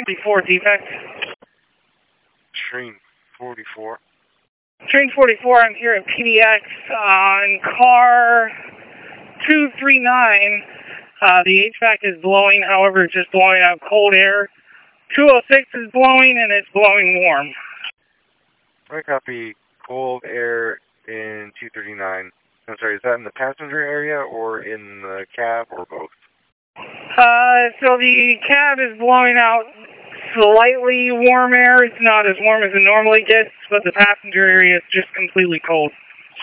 44 defect. Train 44. Train 44, I'm here at PDX on car 239. The HVAC is blowing, however, it's just blowing out cold air. 206 is blowing, and it's blowing warm. I copy. Cold air in 239. I'm sorry, is that in the passenger area or in the cab or both? So the cab is blowing out slightly warm air. It's not as warm as it normally gets, but the passenger area is just completely cold.